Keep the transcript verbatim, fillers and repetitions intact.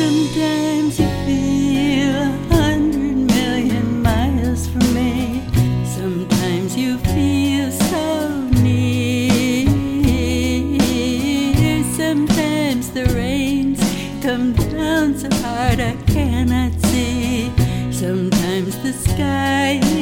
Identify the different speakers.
Speaker 1: Sometimes you feel a hundred million miles from me. Sometimes you feel so near. Sometimes the rains come down so hard I cannot see. Sometimes the sky